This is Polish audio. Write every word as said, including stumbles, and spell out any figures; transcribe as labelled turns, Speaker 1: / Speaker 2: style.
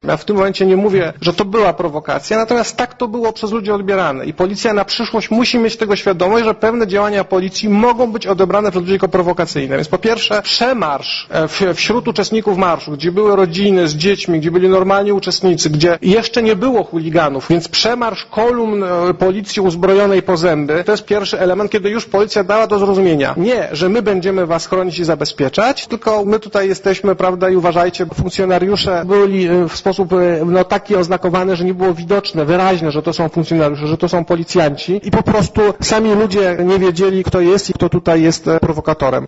Speaker 1: Ja w tym momencie nie mówię, że to była prowokacja, natomiast tak to było przez ludzi odbierane i policja na przyszłość musi mieć tego świadomość, że pewne działania policji mogą być odebrane przez ludzi jako prowokacyjne. Więc po pierwsze przemarsz wśród uczestników marszu, gdzie były rodziny z dziećmi, gdzie byli normalni uczestnicy, gdzie jeszcze nie było chuliganów, więc przemarsz kolumn policji uzbrojonej po zęby, to jest pierwszy element, kiedy już policja dała do zrozumienia. Nie, że my będziemy was chronić i zabezpieczać, tylko my tutaj jesteśmy, prawda, i uważajcie, funkcjonariusze byli w sposób no, taki oznakowany, że nie było widoczne, wyraźne, że to są funkcjonariusze, że to są policjanci i po prostu sami ludzie nie wiedzieli, kto jest i kto tutaj jest prowokatorem.